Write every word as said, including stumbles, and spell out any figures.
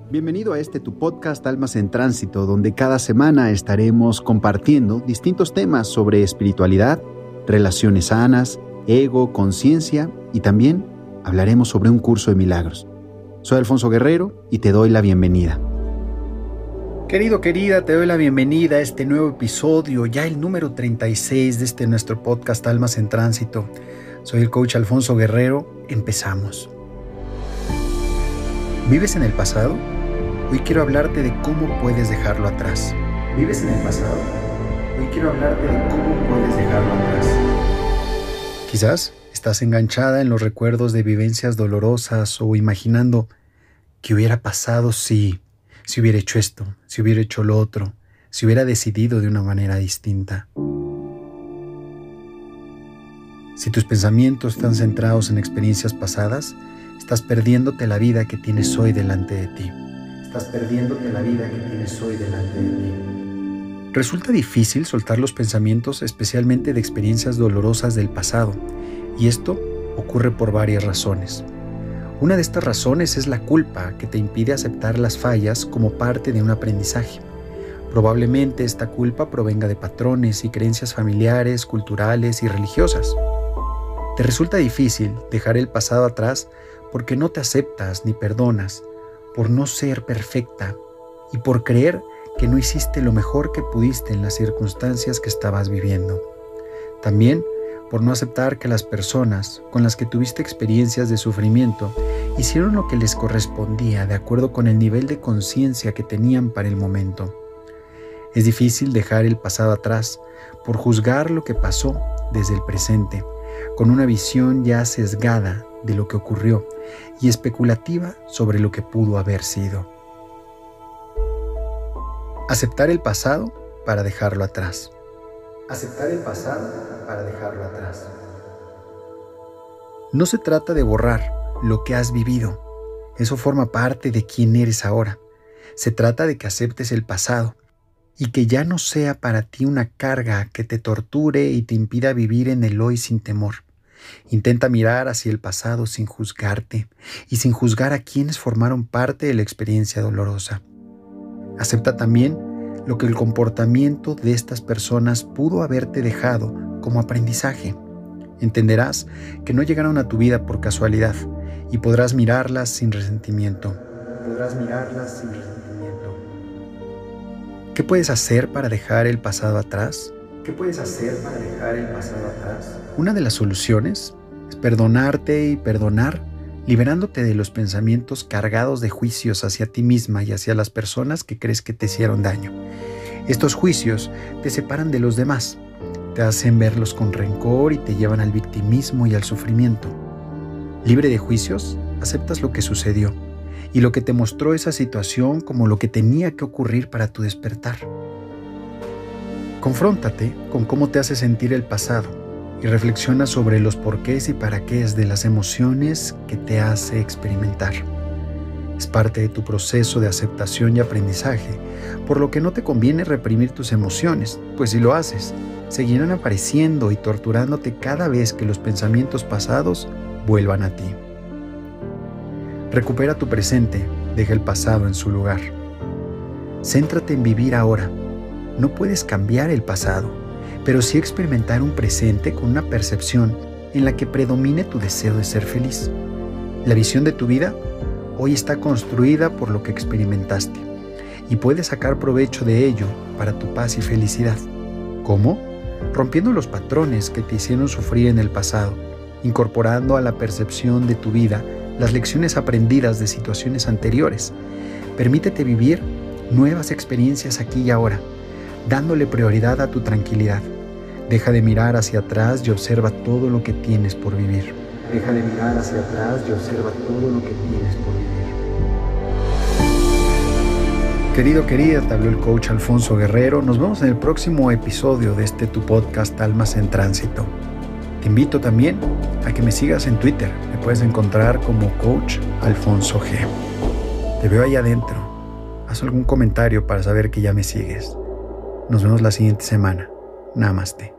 Bienvenido a este tu podcast Almas en Tránsito, donde cada semana estaremos compartiendo distintos temas sobre espiritualidad, relaciones sanas, ego, conciencia y también hablaremos sobre un curso de milagros. Soy Alfonso Guerrero y te doy la bienvenida. Querido, querida, te doy la bienvenida a este nuevo episodio, ya el número treinta y seis de este nuestro podcast Almas en Tránsito. Soy el coach Alfonso Guerrero. Empezamos. ¿Vives en el pasado? Hoy quiero hablarte de cómo puedes dejarlo atrás. ¿Vives en el pasado? Hoy quiero hablarte de cómo puedes dejarlo atrás. Quizás estás enganchada en los recuerdos de vivencias dolorosas o imaginando qué hubiera pasado si, si hubiera hecho esto, si hubiera hecho lo otro, si hubiera decidido de una manera distinta. Si tus pensamientos están centrados en experiencias pasadas, estás perdiéndote la vida que tienes hoy delante de ti. Estás perdiéndote la vida que tienes hoy delante de ti. Resulta difícil soltar los pensamientos, especialmente de experiencias dolorosas del pasado, y esto ocurre por varias razones. Una de estas razones es la culpa, que te impide aceptar las fallas como parte de un aprendizaje. Probablemente esta culpa provenga de patrones y creencias familiares, culturales y religiosas. Te resulta difícil dejar el pasado atrás porque no te aceptas ni perdonas, por no ser perfecta y por creer que no hiciste lo mejor que pudiste en las circunstancias que estabas viviendo. También por no aceptar que las personas con las que tuviste experiencias de sufrimiento hicieron lo que les correspondía de acuerdo con el nivel de conciencia que tenían para el momento. Es difícil dejar el pasado atrás por juzgar lo que pasó desde el presente, con una visión ya sesgada de lo que ocurrió y especulativa sobre lo que pudo haber sido. Aceptar el pasado para dejarlo atrás. Aceptar el pasado para dejarlo atrás. No se trata de borrar lo que has vivido. Eso forma parte de quién eres ahora. Se trata de que aceptes el pasado y que ya no sea para ti una carga que te torture y te impida vivir en el hoy sin temor. Intenta mirar hacia el pasado sin juzgarte y sin juzgar a quienes formaron parte de la experiencia dolorosa. Acepta también lo que el comportamiento de estas personas pudo haberte dejado como aprendizaje. Entenderás que no llegaron a tu vida por casualidad y podrás mirarlas sin resentimiento. Podrás mirarlas sin resentimiento. ¿Qué puedes hacer para dejar el pasado atrás? ¿Qué puedes hacer para dejar el pasado atrás? Una de las soluciones es perdonarte y perdonar, liberándote de los pensamientos cargados de juicios hacia ti misma y hacia las personas que crees que te hicieron daño. Estos juicios te separan de los demás, te hacen verlos con rencor y te llevan al victimismo y al sufrimiento. Libre de juicios, aceptas lo que sucedió y lo que te mostró esa situación como lo que tenía que ocurrir para tu despertar. Confróntate con cómo te hace sentir el pasado y reflexiona sobre los porqués y para qué de las emociones que te hace experimentar. Es parte de tu proceso de aceptación y aprendizaje, por lo que no te conviene reprimir tus emociones, pues si lo haces, seguirán apareciendo y torturándote cada vez que los pensamientos pasados vuelvan a ti. Recupera tu presente, deja el pasado en su lugar. Céntrate en vivir ahora. No puedes cambiar el pasado, pero sí experimentar un presente con una percepción en la que predomine tu deseo de ser feliz. La visión de tu vida hoy está construida por lo que experimentaste y puedes sacar provecho de ello para tu paz y felicidad. ¿Cómo? Rompiendo los patrones que te hicieron sufrir en el pasado, incorporando a la percepción de tu vida las lecciones aprendidas de situaciones anteriores. Permítete vivir nuevas experiencias aquí y ahora, dándole prioridad a tu tranquilidad. Deja de mirar hacia atrás y observa todo lo que tienes por vivir. Deja de mirar hacia atrás y observa todo lo que tienes por vivir. Querido, querida, te habló el coach Alfonso Guerrero. Nos vemos en el próximo episodio de este tu podcast Almas en Tránsito. Te invito también a que me sigas en Twitter. Me puedes encontrar como coach Alfonso G. Te veo ahí adentro. Haz algún comentario para saber que ya me sigues. Nos vemos la siguiente semana. Namaste.